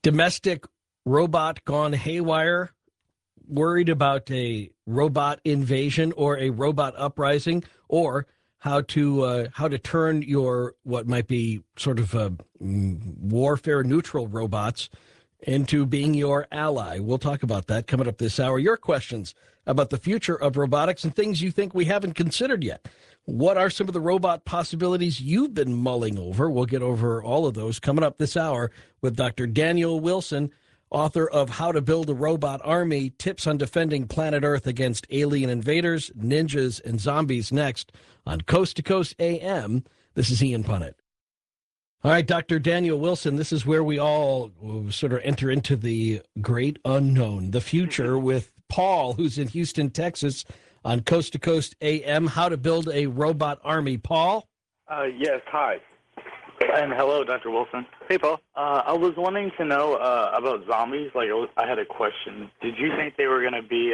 Domestic robot gone haywire, worried about a robot invasion or a robot uprising, or how to turn your what might be sort of warfare neutral robots into being your ally. We'll talk about that coming up this hour. Your questions about the future of robotics and things you think we haven't considered yet. What are some of the robot possibilities you've been mulling over? We'll get over all of those coming up this hour with Dr. Daniel Wilson, author of How to Build a Robot Army, Tips on Defending Planet Earth Against Alien Invaders, Ninjas, and Zombies, next on Coast to Coast AM. This is Ian Punnett. All right, Dr. Daniel Wilson, this is where we all sort of enter into the great unknown, the future, with Paul, who's in Houston, Texas, on Coast to Coast AM, How to Build a Robot Army. Paul? Yes, hi. And hello, Dr. Wilson. Hey, Paul. I was wanting to know about zombies. I had a question. Did you think they were going to be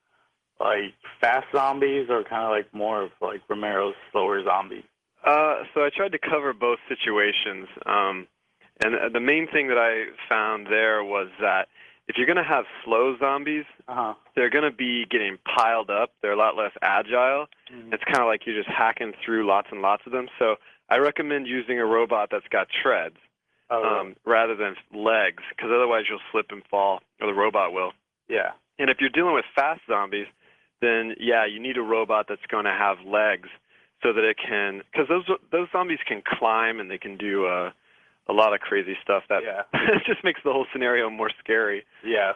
fast zombies or kind of like more of like Romero's slower zombies? So I tried to cover both situations, and the main thing that I found there was that if you're going to have slow zombies, they're going to be getting piled up. They're a lot less agile. Mm-hmm. It's kind of like you're just hacking through lots and lots of them. So I recommend using a robot that's got treads rather than legs, because otherwise you'll slip and fall, or the robot will. Yeah. And if you're dealing with fast zombies, then, yeah, you need a robot that's going to have legs so that it can, because those zombies can climb and they can do a lot of crazy stuff that just makes the whole scenario more scary. Yeah.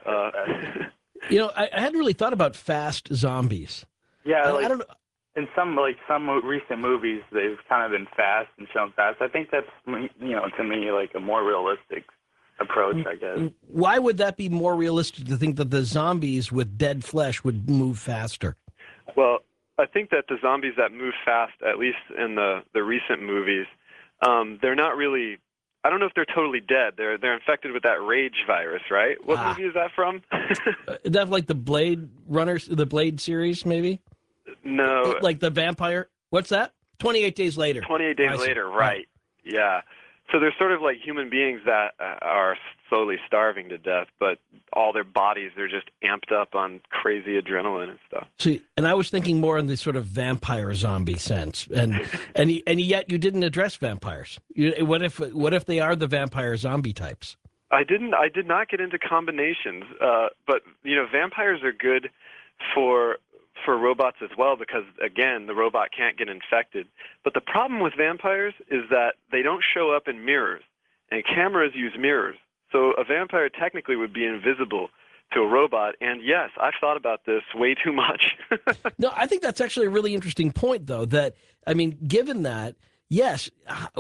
I hadn't really thought about fast zombies. Yeah, I don't know. In some recent movies, they've kind of been fast and shown fast. I think that's, to me, like a more realistic approach, I guess. Why would that be more realistic to think that the zombies with dead flesh would move faster? Well, I think that the zombies that move fast, at least in the recent movies, they're not really, I don't know if they're totally dead. They're infected with that rage virus, right? What movie is that from? Is that like the Blade Runners, the Blade series, maybe? No. Like the vampire? What's that? 28 Days Later. 28 Days Later, right. Yeah. So they're sort of like human beings that are slowly starving to death, but all their bodies, they're just amped up on crazy adrenaline and stuff. See, and I was thinking more in the sort of vampire zombie sense, and yet you didn't address vampires. What if they are the vampire zombie types? I did not get into combinations, but vampires are good for robots as well, because again, the robot can't get infected. But the problem with vampires is that they don't show up in mirrors, and cameras use mirrors. So a vampire technically would be invisible to a robot. And yes, I've thought about this way too much. No, I think that's actually a really interesting point, though. That, I mean, given that, yes,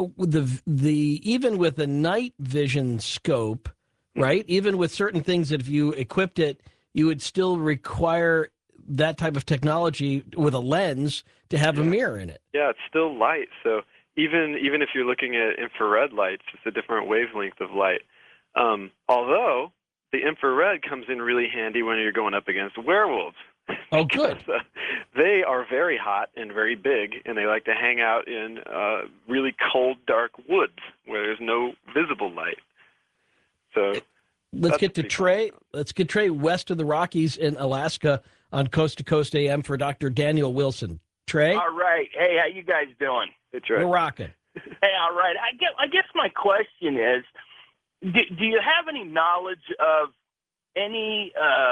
the even with a night vision scope, right? Even with certain things that if you equipped it, you would still require that type of technology with a lens to have a mirror in it. Yeah, it's still light. So even if you're looking at infrared lights, it's a different wavelength of light. Although the infrared comes in really handy when you're going up against werewolves. Oh, good. They are very hot and very big, and they like to hang out in really cold, dark woods where there's no visible light. So let's get to Trey. Let's get Trey west of the Rockies in Alaska on Coast to Coast AM for Dr. Daniel Wilson. Trey? All right. Hey, how you guys doing? Hey, Trey. We're rocking. Hey, all right. I guess my question is, do you have any knowledge of any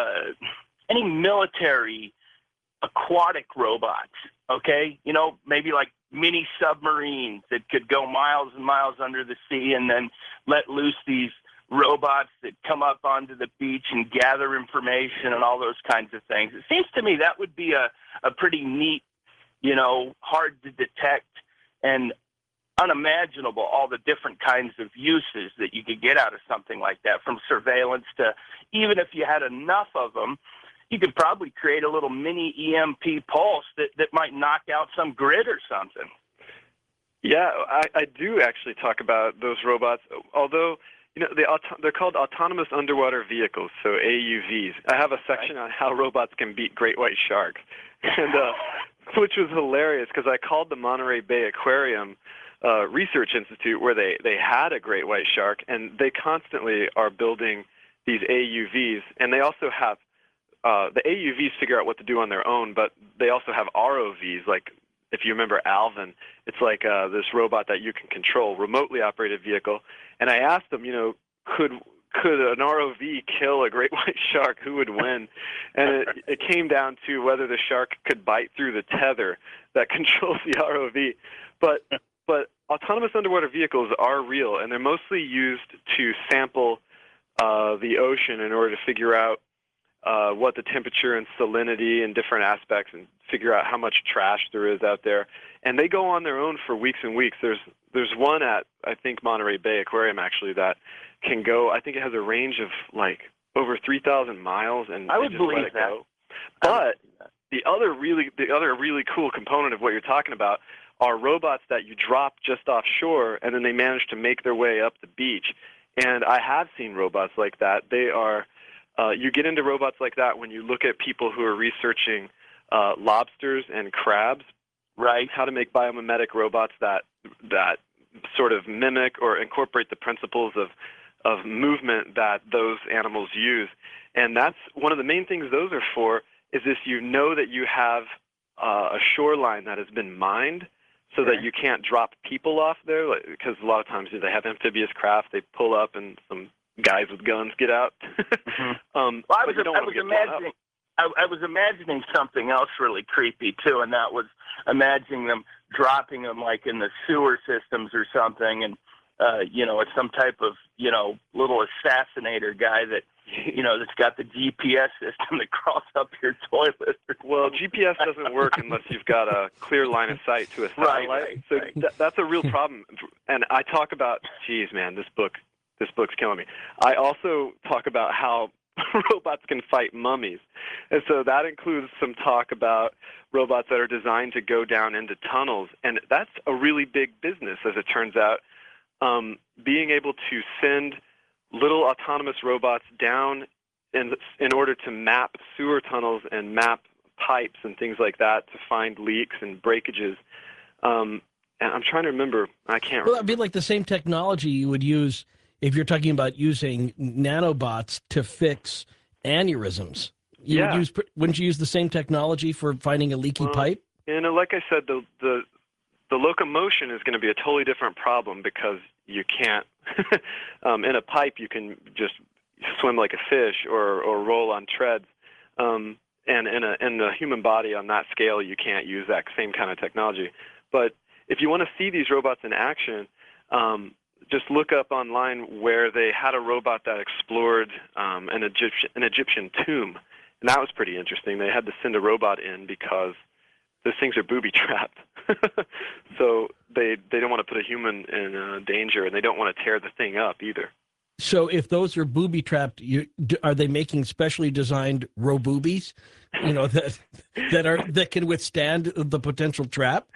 military aquatic robots? Okay, maybe like mini submarines that could go miles and miles under the sea and then let loose these robots that come up onto the beach and gather information and all those kinds of things. It seems to me that would be a pretty neat, hard to detect and unimaginable, all the different kinds of uses that you could get out of something like that, from surveillance to, even if you had enough of them, you could probably create a little mini EMP pulse that might knock out some grid or something. Yeah, I do actually talk about those robots, although they're called autonomous underwater vehicles, so AUVs. I have a section on how robots can beat great white sharks, and which was hilarious because I called the Monterey Bay Aquarium research institute where they had a great white shark, and they constantly are building these AUVs, and they also have the AUVs figure out what to do on their own, but they also have ROVs. Like if you remember Alvin, it's like this robot that you can control, remotely operated vehicle. And I asked them, could an ROV kill a great white shark? Who would win? And it came down to whether the shark could bite through the tether that controls the ROV. But autonomous underwater vehicles are real, and they're mostly used to sample the ocean in order to figure out what the temperature and salinity and different aspects, and figure out how much trash there is out there. And they go on their own for weeks and weeks. There's one at, I think, Monterey Bay Aquarium, actually, that can go, I think it has a range of like over 3,000 miles, and I would just believe let it that. go. But the other really cool component of what you're talking about are robots that you drop just offshore, and then they manage to make their way up the beach. And I have seen robots like that. They are you get into robots like that when you look at people who are researching lobsters and crabs, right? How to make biomimetic robots that sort of mimic or incorporate the principles of movement that those animals use. And that's one of the main things those are for, is this, that you have a shoreline that has been mined so that you can't drop people off there, because a lot of times they have amphibious craft, they pull up and some guys with guns get out. Well, I was imagining something else really creepy too, and that was imagining them dropping them like in the sewer systems or something, and it's some type of little assassinator guy that that's got the GPS system that crawls up your toilet. Well, GPS doesn't work unless you've got a clear line of sight to a satellite. That's a real problem. And I talk about, geez, man, this book's killing me. I also talk about how robots can fight mummies. And so that includes some talk about robots that are designed to go down into tunnels. And that's a really big business, as it turns out. Being able to send little autonomous robots down in order to map sewer tunnels and map pipes and things like that to find leaks and breakages. And I'm trying to remember. I can't remember. Well, that'd be like the same technology you would use if you're talking about using nanobots to fix aneurysms. Wouldn't you use the same technology for finding a leaky pipe? Like I said, the locomotion is going to be a totally different problem, because you can't in a pipe you can just swim like a fish or roll on treads, and in the human body on that scale you can't use that same kind of technology. But if you want to see these robots in action, just look up online where they had a robot that explored an Egyptian tomb, and that was pretty interesting. They had to send a robot in because those things are booby-trapped. So they don't want to put a human in danger, and they don't want to tear the thing up either. So if those are booby-trapped, are they making specially designed roboobies, that can withstand the potential trap?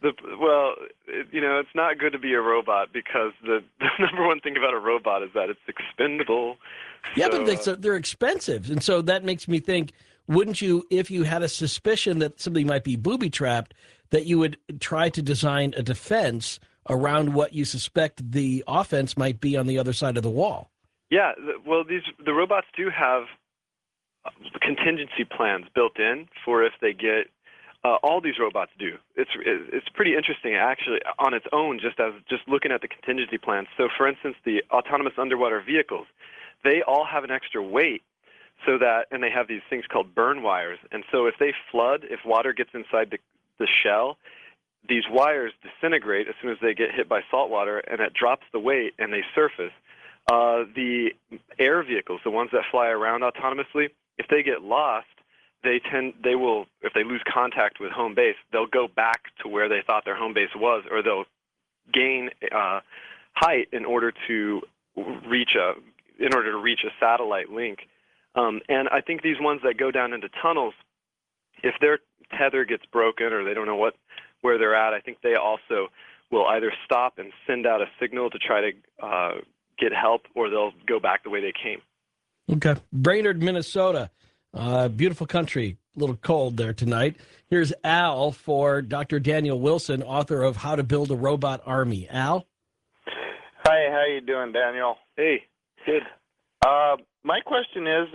It's not good to be a robot, because the number one thing about a robot is that it's expendable. Yeah, but they're expensive, and so that makes me think, wouldn't you, if you had a suspicion that somebody might be booby-trapped, that you would try to design a defense around what you suspect the offense might be on the other side of the wall? Yeah, the robots do have contingency plans built in for if they get. All these robots do. It's pretty interesting, actually, on its own, just looking at the contingency plans. So, for instance, the autonomous underwater vehicles, they all have an extra weight, and they have these things called burn wires. And so if they flood, if water gets inside the shell, these wires disintegrate as soon as they get hit by salt water, and it drops the weight, and they surface. The air vehicles, the ones that fly around autonomously, if they get lost, if they lose contact with home base, they'll go back to where they thought their home base was, or they'll gain height in order to reach a satellite link. And I think these ones that go down into tunnels, if their tether gets broken or they don't know where they're at, I think they also will either stop and send out a signal to try to get help, or they'll go back the way they came. Okay. Brainerd, Minnesota. Beautiful country. little cold there tonight. Here's Al for Dr. Daniel Wilson, author of How to Build a Robot Army. Al? Hi, how you doing, Daniel? Hey, good. My question is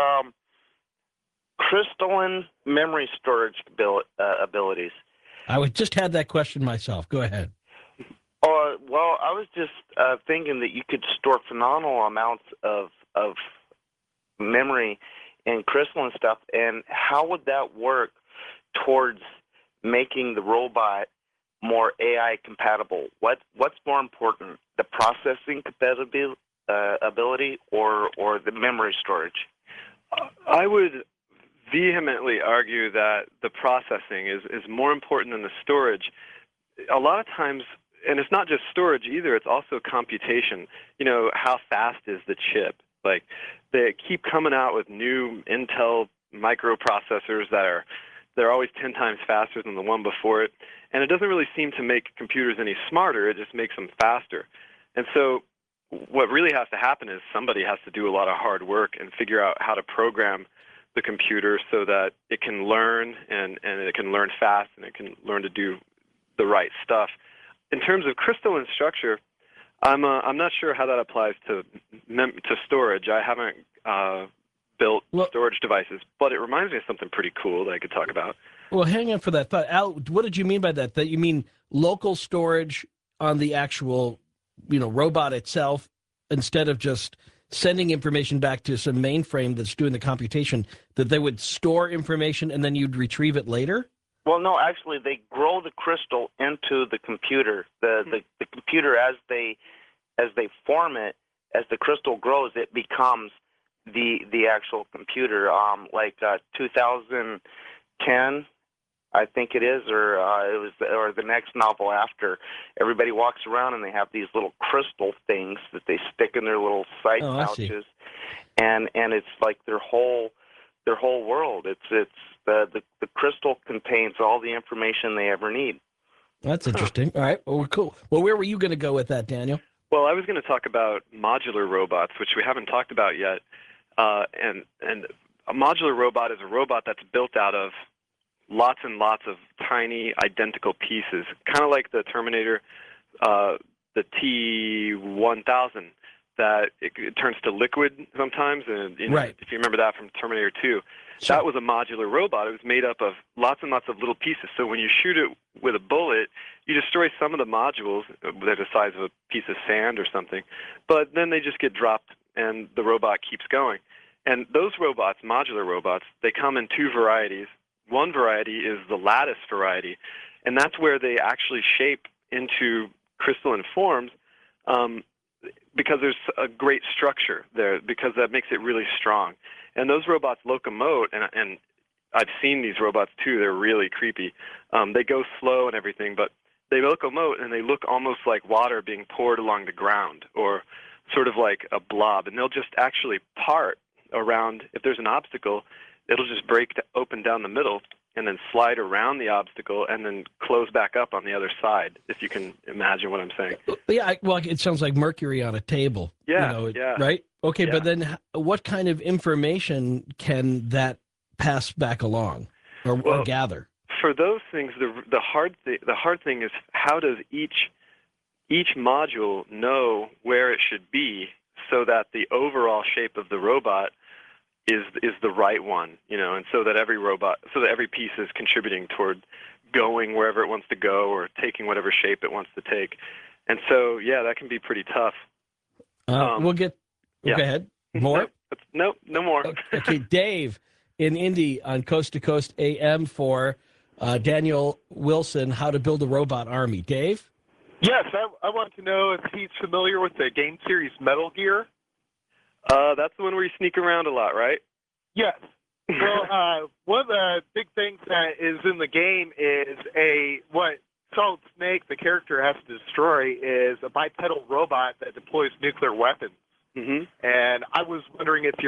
crystalline memory storage abilities. I would just had that question myself. Go ahead. Well, I was just thinking that you could store phenomenal amounts of memory in crystalline stuff, and how would that work towards making the robot more AI compatible? What's more important, the processing ability or the memory storage? I would vehemently argue that the processing is more important than the storage. A lot of times, and it's not just storage either, it's also computation. You know, how fast is the chip? Like, they keep coming out with new Intel microprocessors they're always 10 times faster than the one before it, and it doesn't really seem to make computers any smarter, it just makes them faster. And so what really has to happen is somebody has to do a lot of hard work and figure out how to program the computer so that it can learn and it can learn fast and it can learn to do the right stuff. In terms of crystalline structure, I'm not sure how that applies to storage. I haven't built storage devices, but it reminds me of something pretty cool that I could talk about. Well, hang on for that thought. Al, what did you mean by that? That you mean local storage on the actual, robot itself, instead of just sending information back to some mainframe that's doing the computation, that they would store information and then you'd retrieve it later? Well, no, actually, they grow the crystal into the computer. The computer, as they form it, as the crystal grows, it becomes the actual computer. 2010, I think it is, or the next novel after. Everybody walks around and they have these little crystal things that they stick in their little side pouches, and it's like their whole world. It's the crystal contains all the information they ever need. That's interesting. All right. Well, cool. Well, where were you going to go with that, Daniel? Well, I was going to talk about modular robots, which we haven't talked about yet. And a modular robot is a robot that's built out of lots and lots of tiny identical pieces, kind of like the Terminator, the T-1000, that it turns to liquid sometimes. And right. If you remember that from Terminator 2, sure. That was a modular robot. It was made up of lots and lots of little pieces. So when you shoot it with a bullet, you destroy some of the modules, they're the size of a piece of sand or something, but then they just get dropped and the robot keeps going. And those robots, modular robots, they come in two varieties. One variety is the lattice variety, and that's where they actually shape into crystalline forms because there's a great structure there, because that makes it really strong. And those robots locomote, and I've seen these robots too, they're really creepy. They go slow and everything, but they locomote and they look almost like water being poured along the ground, or sort of like a blob, and they'll just actually part around. If there's an obstacle, it'll just break open down the middle and then slide around the obstacle and then close back up on the other side, if you can imagine what I'm saying. Yeah, well, it sounds like Mercury on a table. Yeah, Right? Okay, yeah. But then what kind of information can that pass back along or gather? For those things, the hard thing is, how does each module know where it should be so that the overall shape of the robot is the right one, and so that every piece is contributing toward going wherever it wants to go or taking whatever shape it wants to take. And so, that can be pretty tough. We'll get. Go ahead. More? No more. Okay, Dave in Indy on Coast to Coast AM for Daniel Wilson, How to Build a Robot Army. Dave? Yes, I want to know if he's familiar with the game series Metal Gear. That's the one where you sneak around a lot, right? Yes. Well, one of the big things that is in the game is what Solid Snake, the character, has to destroy is a bipedal robot that deploys nuclear weapons. Mm-hmm. And I was wondering if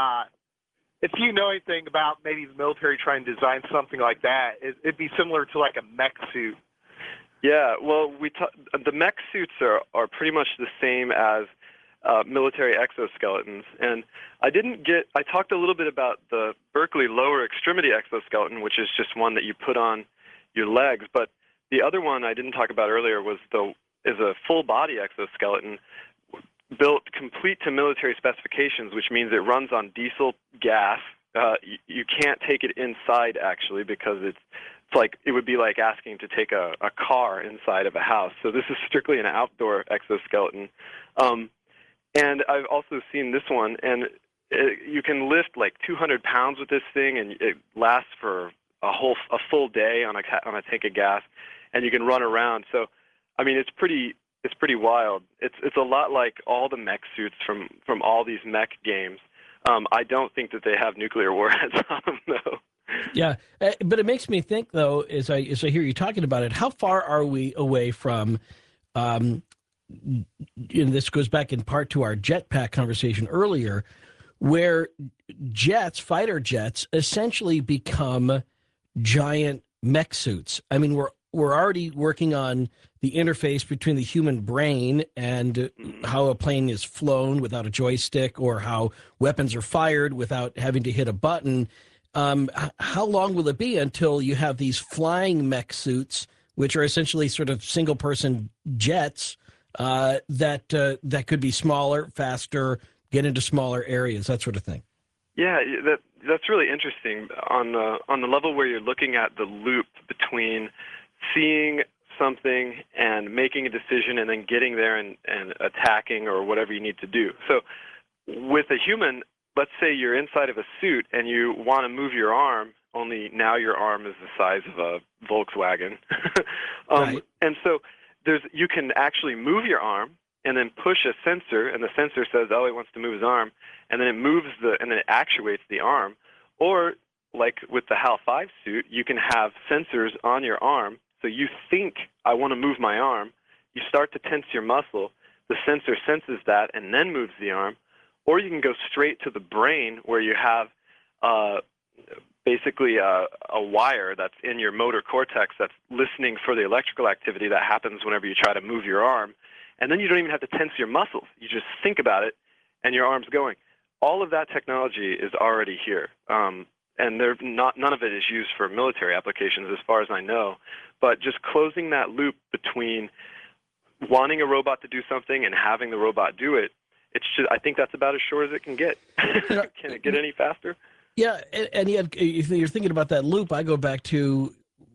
you know anything about maybe the military trying to design something like that. It'd be similar to like a mech suit. Yeah, well, the mech suits are pretty much the same as military exoskeletons. And I talked a little bit about the Berkeley lower extremity exoskeleton, which is just one that you put on your legs. But the other one I didn't talk about earlier is a full body exoskeleton built complete to military specifications, which means it runs on diesel gas. You can't take it inside, actually, because it's like it would be like asking to take a car inside of a house. So this is strictly an outdoor exoskeleton. And I've also seen this one, and you can lift like 200 pounds with this thing, and it lasts for a full day on a tank of gas, and you can run around. So, I mean, it's pretty wild. It's a lot like all the mech suits from all these mech games. I don't think that they have nuclear warheads on them, though. Yeah, but it makes me think, though, as I hear you talking about it, how far are we away from, and this goes back in part to our jetpack conversation earlier, where fighter jets, essentially become giant mech suits. I mean, we're already working on the interface between the human brain and how a plane is flown without a joystick, or how weapons are fired without having to hit a button. How long will it be until you have these flying mech suits, which are essentially sort of single-person jets that could be smaller, faster, get into smaller areas, that sort of thing? Yeah, that's really interesting. On the level where you're looking at the loop between seeing something and making a decision and then getting there and attacking or whatever you need to do. So with a human, let's say you're inside of a suit and you want to move your arm, only now your arm is the size of a Volkswagen. Right. And so you can actually move your arm and then push a sensor, and the sensor says, oh, he wants to move his arm, and then it actuates the arm. Or like with the HAL 5 suit, you can have sensors on your arm. So you think, I want to move my arm. You start to tense your muscle. The sensor senses that and then moves the arm. Or you can go straight to the brain, where you have basically a wire that's in your motor cortex that's listening for the electrical activity that happens whenever you try to move your arm. And then you don't even have to tense your muscles. You just think about it, and your arm's going. All of that technology is already here. And none of it is used for military applications, as far as I know. But just closing that loop between wanting a robot to do something and having the robot do it, I think that's about as short as it can get. Can it get any faster? Yeah, and yet, if you're thinking about that loop, I go back to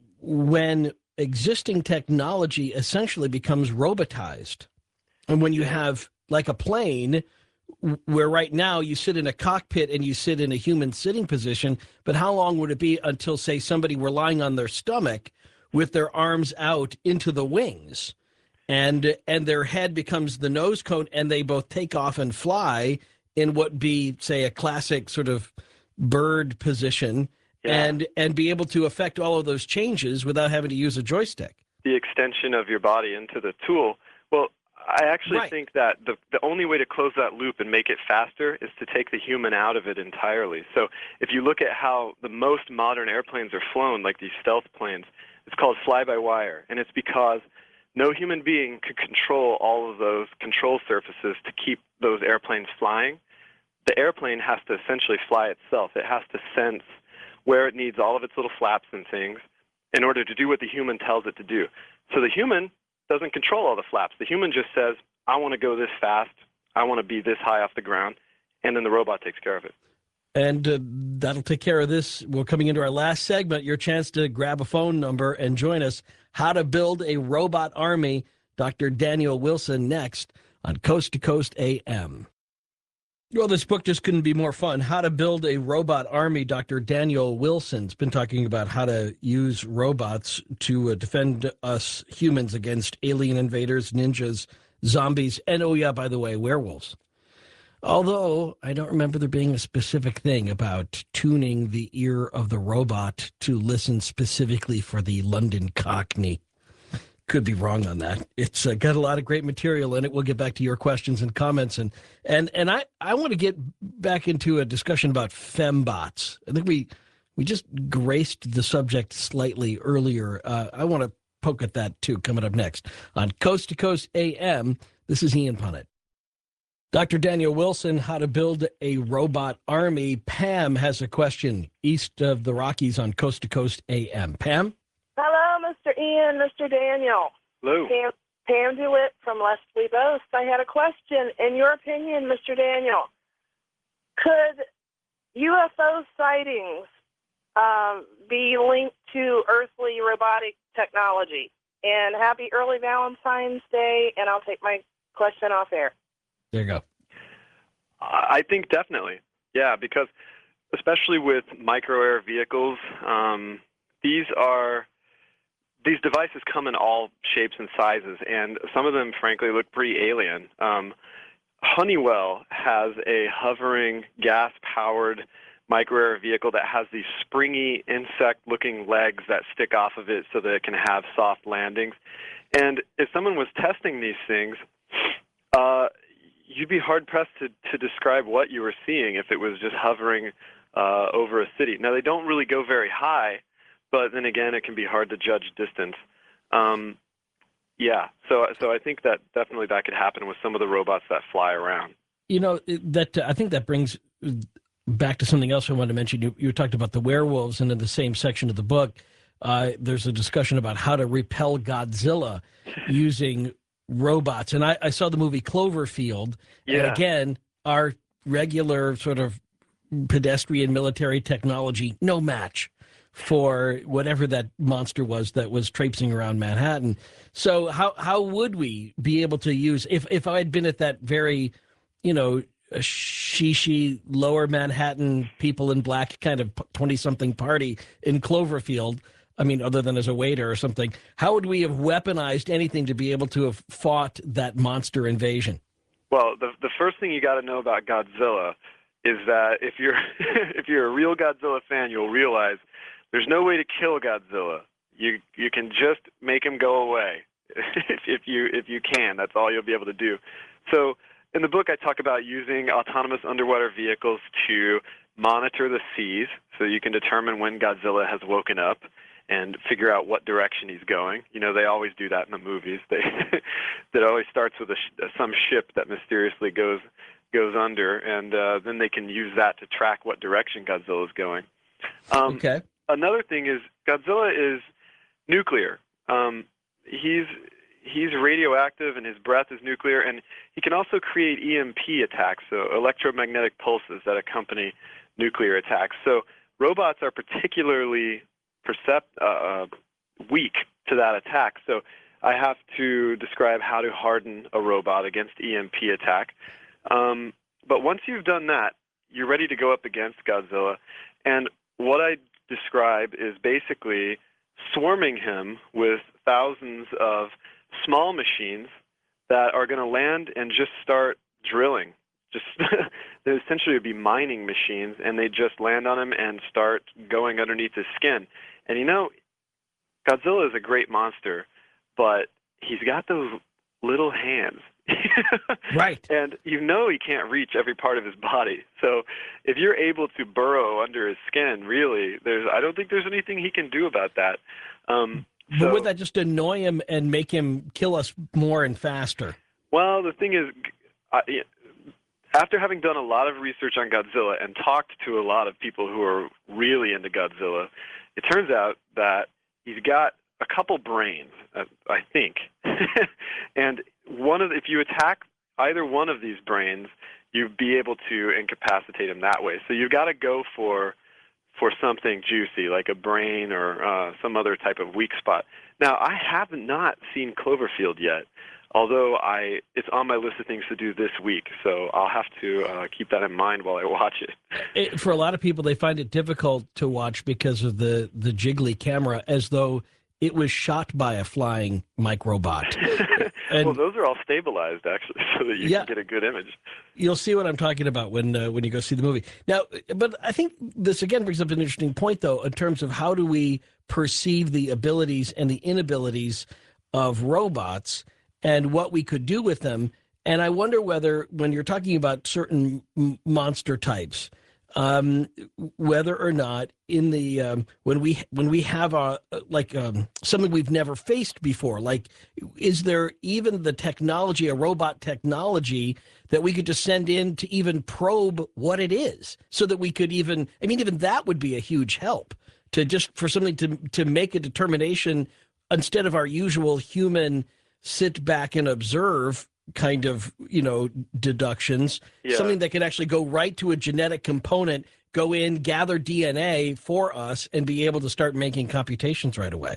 when existing technology essentially becomes robotized. And when you have, like a plane, where right now you sit in a cockpit and you sit in a human sitting position, but how long would it be until, say, somebody were lying on their stomach with their arms out into the wings, and their head becomes the nose cone, and they both take off and fly in what be, say, a classic sort of bird position, and be able to affect all of those changes without having to use a joystick? The extension of your body into the tool. Well, I actually think that the only way to close that loop and make it faster is to take the human out of it entirely. So if you look at how the most modern airplanes are flown, like these stealth planes, it's called fly-by-wire, and it's because no human being could control all of those control surfaces to keep those airplanes flying. The airplane has to essentially fly itself. It has to sense where it needs all of its little flaps and things in order to do what the human tells it to do. So the human doesn't control all the flaps. The human just says, I want to go this fast, I want to be this high off the ground, and then the robot takes care of it. And that'll take care of this. We're coming into our last segment, your chance to grab a phone number and join us. How to Build a Robot Army, Dr. Daniel Wilson, next on Coast to Coast AM. Well, this book just couldn't be more fun. How to Build a Robot Army. Dr. Daniel Wilson's been talking about how to use robots to defend us humans against alien invaders, ninjas, zombies, and, oh yeah, by the way, werewolves. Although I don't remember there being a specific thing about tuning the ear of the robot to listen specifically for the London Cockney. Could be wrong on that. It's got a lot of great material in it. We'll get back to your questions and comments. And I want to get back into a discussion about fembots. I think we just graced the subject slightly earlier. I want to poke at that, too, coming up next on Coast to Coast AM. This is Ian Punnett. Dr. Daniel Wilson, how to build a robot army. Pam has a question east of the Rockies on Coast to Coast AM. Pam? Hello, Mr. Ian, Mr. Daniel. Hello. Pam DeWitt from Lest We Boast. I had a question. In your opinion, Mr. Daniel, could UFO sightings be linked to earthly robotic technology? And happy early Valentine's Day, and I'll take my question off air. There you go. I think definitely. Yeah, because especially with micro-air vehicles, these devices come in all shapes and sizes, and some of them, frankly, look pretty alien. Honeywell has a hovering, gas-powered micro-air vehicle that has these springy, insect-looking legs that stick off of it so that it can have soft landings. And if someone was testing these things, you'd be hard-pressed to describe what you were seeing if it was just hovering over a city. Now, they don't really go very high, but then again, it can be hard to judge distance. Yeah, so I think that definitely that could happen with some of the robots that fly around. You know, I think that brings back to something else I wanted to mention. You talked about the werewolves, and in the same section of the book, there's a discussion about how to repel Godzilla using robots. And I saw the movie Cloverfield, and again, our regular sort of pedestrian military technology, no match for whatever that monster was that was traipsing around Manhattan. So how would we be able to use, if I had been at that very, shishi lower Manhattan people in black kind of 20-something party in Cloverfield, I mean, other than as a waiter or something, how would we have weaponized anything to be able to have fought that monster invasion? Well, the first thing you got to know about Godzilla is that if you're a real Godzilla fan, you'll realize there's no way to kill Godzilla. You can just make him go away if you can. That's all you'll be able to do. So in the book, I talk about using autonomous underwater vehicles to monitor the seas so you can determine when Godzilla has woken up and figure out what direction he's going. They always do that in the movies. That always starts with some ship that mysteriously goes under, and then they can use that to track what direction Godzilla is going. Okay. Another thing is Godzilla is nuclear. He's radioactive, and his breath is nuclear, and he can also create EMP attacks, so electromagnetic pulses that accompany nuclear attacks. So robots are particularly weak to that attack. So I have to describe how to harden a robot against EMP attack. But once you've done that, you're ready to go up against Godzilla. And what I describe is basically swarming him with thousands of small machines that are going to land and just start drilling. They essentially would be mining machines, and they just land on him and start going underneath his skin. And Godzilla is a great monster, but he's got those little hands. Right. And he can't reach every part of his body. So if you're able to burrow under his skin, really, I don't think there's anything he can do about that. But would that just annoy him and make him kill us more and faster? Well, the thing is, after having done a lot of research on Godzilla and talked to a lot of people who are really into Godzilla, it turns out that he's got a couple brains, I think. And if you attack either one of these brains, you'd be able to incapacitate him that way. So you've got to go for something juicy, like a brain or some other type of weak spot. Now, I have not seen Cloverfield yet, although it's on my list of things to do this week, so I'll have to keep that in mind while I watch it. For a lot of people, they find it difficult to watch because of the jiggly camera, as though it was shot by a flying microbot. Well, those are all stabilized, actually, so that you can get a good image. You'll see what I'm talking about when you go see the movie. Now, but I think this, again, brings up an interesting point, though, in terms of how do we perceive the abilities and the inabilities of robots and what we could do with them. And I wonder whether, when you're talking about certain monster types, whether or not in the when we have something we've never faced before, like is there even the technology, a robot technology that we could just send in to even probe what it is, so that we could even that would be a huge help to just for something to make a determination instead of our usual human sit back and observe kind of, deductions, something that could actually go right to a genetic component, go in, gather DNA for us, and be able to start making computations right away.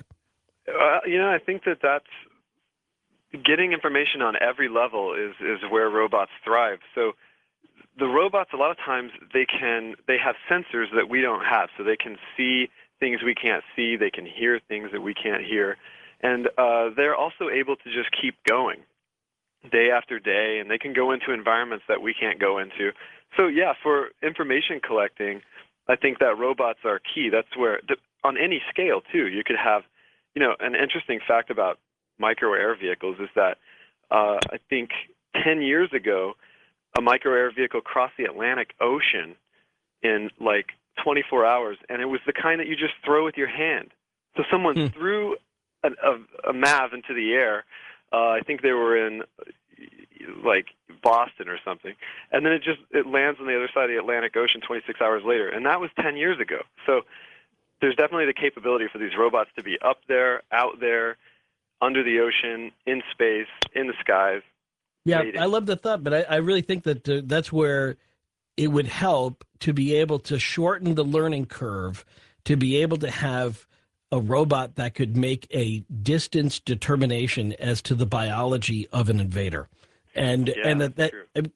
I think that's getting information on every level is where robots thrive. So the robots, a lot of times, they have sensors that we don't have, so they can see things we can't see, they can hear things that we can't hear, and they're also able to just keep going day after day, and they can go into environments that we can't go into. So yeah, for information collecting, I think that robots are key. That's where, on any scale too, you could have, an interesting fact about micro air vehicles is that I think 10 years ago, a micro air vehicle crossed the Atlantic Ocean in like 24 hours, and it was the kind that you just throw with your hand. So someone threw a MAV into the air. I think they were in like Boston or something, and then it lands on the other side of the Atlantic Ocean 26 hours later, and that was 10 years ago. So there's definitely the capability for these robots to be up there, out there, under the ocean, in space, in the skies. Yeah, waiting. I love the thought, but I really think that that's where it would help to be able to shorten the learning curve, to be able to have a robot that could make a distance determination as to the biology of an invader. And that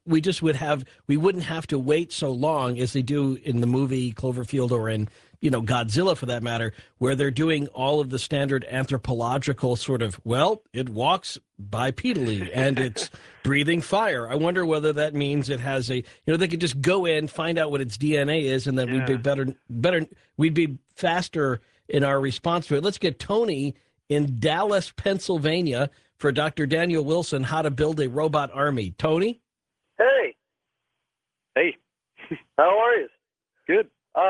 we wouldn't have to wait so long as they do in the movie Cloverfield or in, Godzilla for that matter, where they're doing all of the standard anthropological sort of, it walks bipedally and it's breathing fire. I wonder whether that means it has they could just go in, find out what its DNA is, and then we'd be we'd be faster in our response to it. Let's get Tony in Dallas, Pennsylvania, for Dr. Daniel Wilson, How to Build a Robot Army. Tony? Hey. Hey. How are you? Good.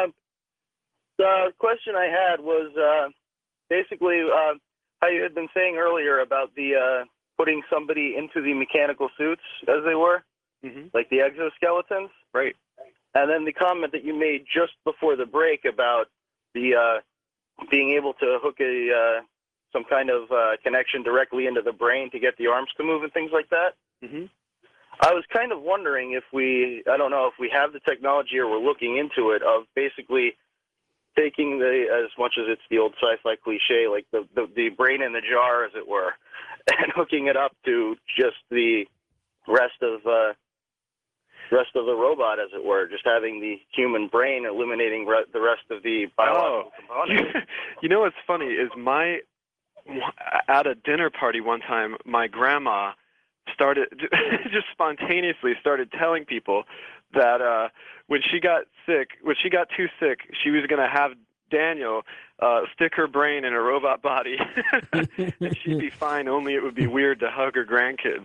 The question I had was basically how you had been saying earlier about the putting somebody into the mechanical suits as they were, like the exoskeletons. Right. And then the comment that you made just before the break about the being able to hook some kind of connection directly into the brain to get the arms to move and things like that. I was kind of wondering if I don't know if we have the technology or we're looking into it, of basically taking as much as it's the old sci-fi cliche, like the brain in the jar, as it were, and hooking it up to just the rest of the robot, as it were, just having the human brain eliminating the rest of the biological components. What's funny is at a dinner party one time, my grandma just spontaneously started telling people that when she got too sick, she was going to have Daniel stick her brain in a robot body, and she'd be fine. Only it would be weird to hug her grandkids.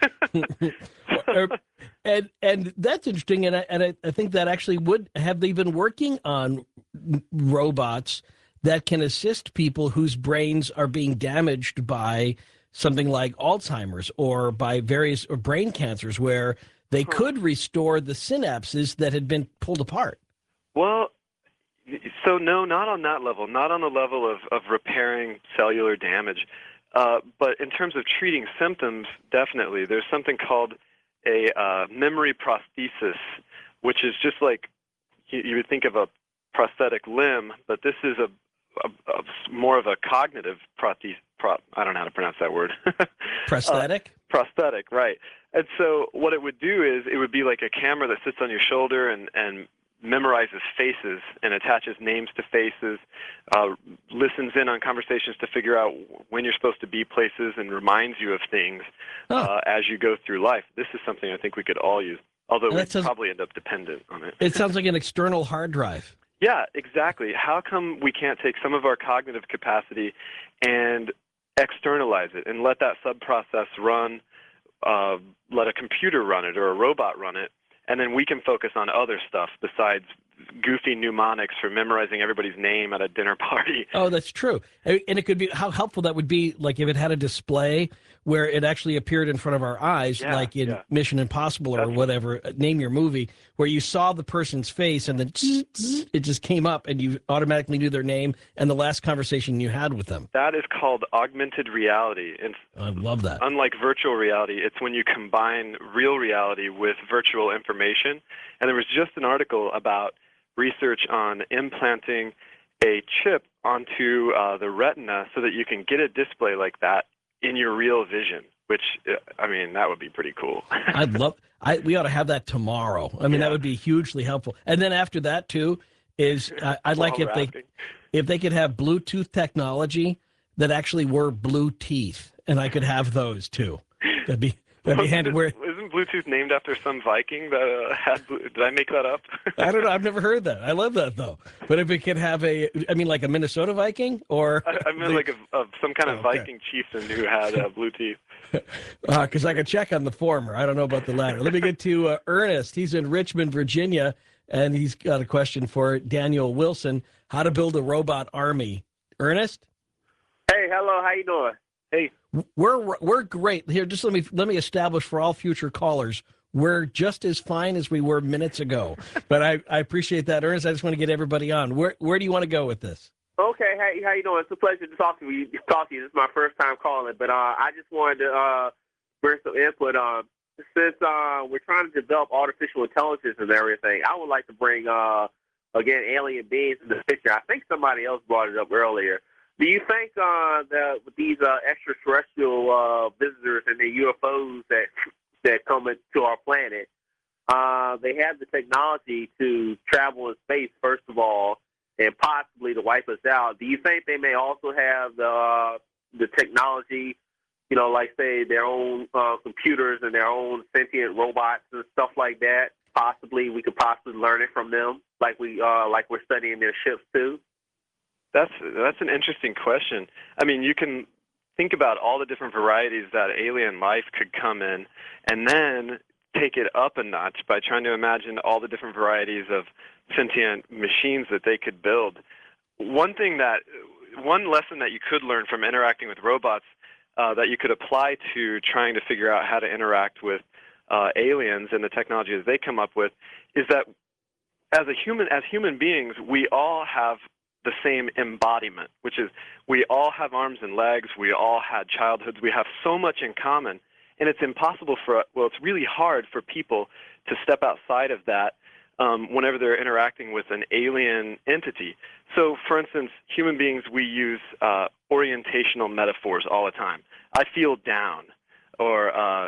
and that's interesting, and I think that actually have they been working on robots that can assist people whose brains are being damaged by something like Alzheimer's or by various brain cancers, where they could restore the synapses that had been pulled apart. Well, so no, not on that level, not on the level of repairing cellular damage. But in terms of treating symptoms, definitely. There's something called a memory prosthesis, which is just like you would think of a prosthetic limb, but this is a more of a cognitive I don't know how to pronounce that word. Prosthetic? Prosthetic, right. And so what it would do is it would be like a camera that sits on your shoulder and memorizes faces and attaches names to faces, listens in on conversations to figure out when you're supposed to be places, and reminds you of things as you go through life. This is something I think we could all use, although we'd probably end up dependent on it. It sounds like an external hard drive. Yeah, exactly. How come we can't take some of our cognitive capacity and externalize it and let that sub-process run, let a computer run it or a robot run it, and then we can focus on other stuff besides goofy mnemonics for memorizing everybody's name at a dinner party. Oh, that's true. And it could be how helpful that would be, like if it had a display where it actually appeared in front of our eyes, like in Mission Impossible or whatever, name your movie, where you saw the person's face and then it just came up and you automatically knew their name and the last conversation you had with them. That is called augmented reality. I love that. Unlike virtual reality, it's when you combine real reality with virtual information. And there was just an article about research on implanting a chip onto the retina so that you can get a display like that in your real vision, which, I mean, that would be pretty cool. We ought to have that tomorrow. I mean, that would be hugely helpful. And then after that, too, is I'd like if they could have Bluetooth technology that actually were blue teeth, and I could have those, too. That'd be handy. Isn't Bluetooth named after some Viking that had? Did I make that up? I don't know. I've never heard that. I love that though. But if it could have like a Minnesota Viking, or I meant like some kind of Viking chieftain who had blue teeth. Because I could check on the former. I don't know about the latter. Let me get to Ernest. He's in Richmond, Virginia, and he's got a question for Daniel Wilson: how to build a robot army. Ernest. Hey, hello. How you doing? Hey, we're great. Here, just let me establish for all future callers, we're just as fine as we were minutes ago. But I appreciate that, Ernest. I just want to get everybody on. Where do you want to go with this? Okay, how you doing? It's a pleasure to talk to you. This is my first time calling, but I just wanted to bring some input on. Since we're trying to develop artificial intelligence and everything, I would like to bring again alien beings in the picture. I think somebody else brought it up earlier. Do you think that with these extraterrestrial visitors and the UFOs that come into our planet, they have the technology to travel in space, first of all, and possibly to wipe us out? Do you think they may also have the technology, like say their own computers and their own sentient robots and stuff like that? Possibly we could possibly learn it from them, like we're studying their ships too. That's an interesting question. I mean, you can think about all the different varieties that alien life could come in, and then take it up a notch by trying to imagine all the different varieties of sentient machines that they could build. One lesson that you could learn from interacting with robots that you could apply to trying to figure out how to interact with aliens and the technology that they come up with is that as human beings, we all have the same embodiment, which is we all have arms and legs, we all had childhoods, we have so much in common, and it's it's really hard for people to step outside of that whenever they're interacting with an alien entity. So, for instance, human beings, we use orientational metaphors all the time. I feel down, or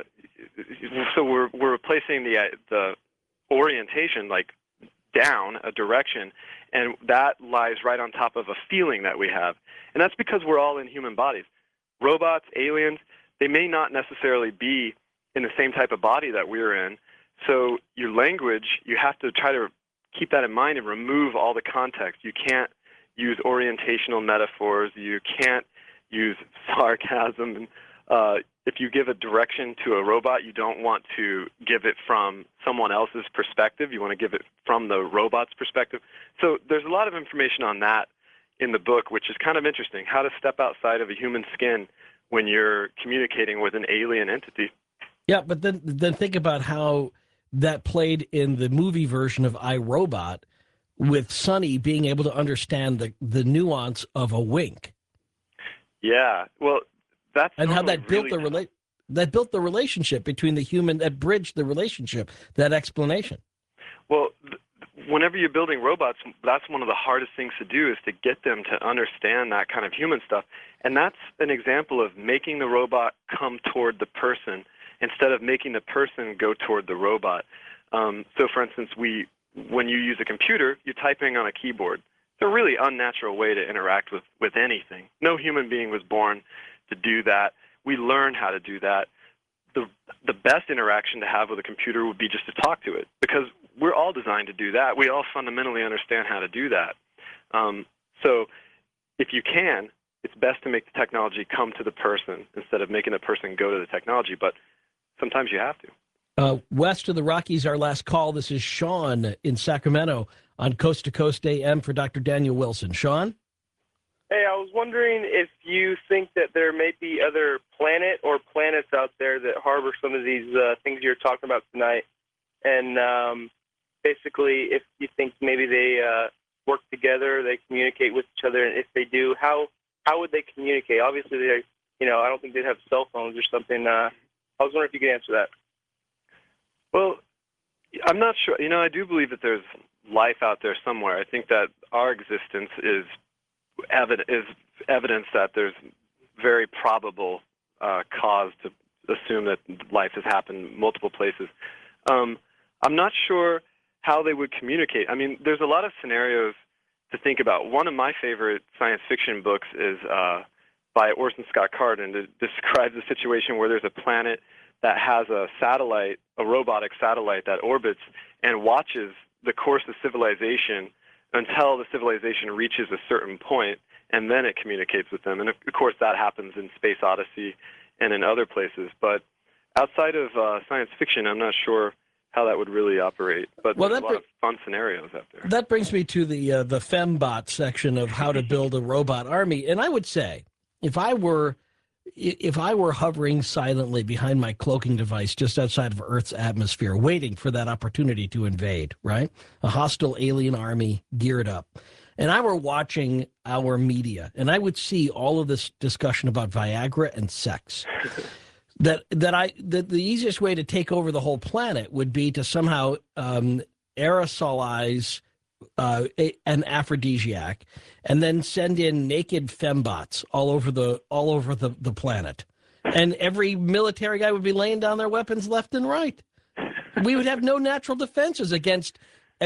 so we're replacing the orientation, like down, a direction, and that lies right on top of a feeling that we have. And that's because we're all in human bodies. Robots, aliens, they may not necessarily be in the same type of body that we're in. So your language, you have to try to keep that in mind and remove all the context. You can't use orientational metaphors. You can't use sarcasm. And if you give a direction to a robot, you don't want to give it from someone else's perspective. You want to give it from the robot's perspective. So there's a lot of information on that in the book, which is kind of interesting, how to step outside of a human skin when you're communicating with an alien entity. Yeah, but then think about how that played in the movie version of iRobot, with Sonny being able to understand the nuance of a wink. Yeah, well, that's and how that built really the relationship between the human, that bridged the relationship, that explanation. Well, whenever you're building robots, that's one of the hardest things to do, is to get them to understand that kind of human stuff. And that's an example of making the robot come toward the person instead of making the person go toward the robot. So, for instance, when you use a computer, you're typing on a keyboard. It's a really unnatural way to interact with anything. No human being was born to do that. We learn how to do that. The best interaction to have with a computer would be just to talk to it, because we're all designed to do that. We all fundamentally understand how to do that. So if you can, it's best to make the technology come to the person instead of making the person go to the technology, but sometimes you have to. West of the Rockies, our last call. This is Sean in Sacramento on Coast to Coast AM for Dr. Daniel Wilson. Sean? Hey, I was wondering if you think that there may be other planet or planets out there that harbor some of these things you're talking about tonight. And basically, if you think maybe they work together, they communicate with each other, and if they do, how would they communicate? Obviously, I don't think they'd have cell phones or something. I was wondering if you could answer that. Well, I'm not sure. I do believe that there's life out there somewhere. I think that our existence is evidence that there's very probable cause to assume that life has happened multiple places. I'm not sure how they would communicate. I mean, there's a lot of scenarios to think about. One of my favorite science fiction books is by Orson Scott Card, and it describes a situation where there's a planet that has a satellite, a robotic satellite that orbits and watches the course of civilization until the civilization reaches a certain point, and then it communicates with them. And, of course, that happens in Space Odyssey and in other places. But outside of science fiction, I'm not sure how that would really operate. But there's a lot of fun scenarios out there. That brings me to the Fembot section of how to build a robot army. And I would say, if I were hovering silently behind my cloaking device just outside of Earth's atmosphere, waiting for that opportunity to invade, right? A hostile alien army geared up. And I were watching our media, and I would see all of this discussion about Viagra and sex. The easiest way to take over the whole planet would be to somehow aerosolize an aphrodisiac, and then send in naked fembots all over the planet, and every military guy would be laying down their weapons left and right. We would have no natural defenses against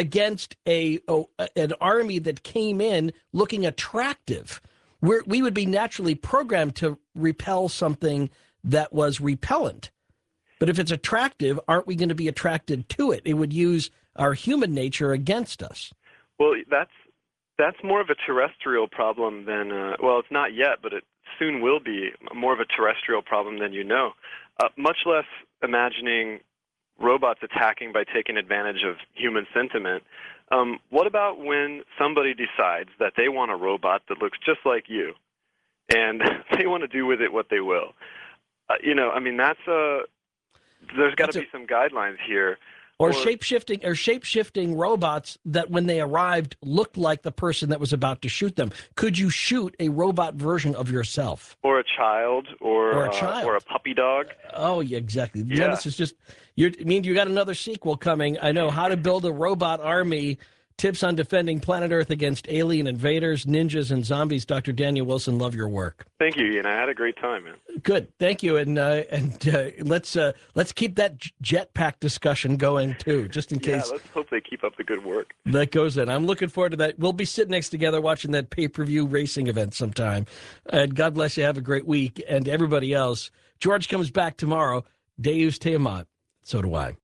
an army that came in looking attractive. We would be naturally programmed to repel something that was repellent. But if it's attractive, aren't we going to be attracted to it? It would use our human nature against us. Well, that's more of a terrestrial problem than, well, it's not yet, but it soon will be more of a terrestrial problem than you know. Much less imagining robots attacking by taking advantage of human sentiment. What about when somebody decides that they want a robot that looks just like you, and they want to do with it what they will? There's got to be some guidelines here. Or shape-shifting robots that, when they arrived, looked like the person that was about to shoot them. Could you shoot a robot version of yourself? Or a child, or a puppy dog. Oh, yeah, exactly. Yeah. This is just. You got another sequel coming. I know. How to Build a Robot Army. Tips on defending planet Earth against alien invaders, ninjas, and zombies. Dr. Daniel Wilson, love your work. Thank you, Ian. I had a great time, man. Good, thank you, and let's keep that jetpack discussion going too, just in case. Yeah, let's hope they keep up the good work. That goes in. I'm looking forward to that. We'll be sitting next together watching that pay-per-view racing event sometime. And God bless you. Have a great week, and everybody else. George comes back tomorrow. Deus te amat. So do I.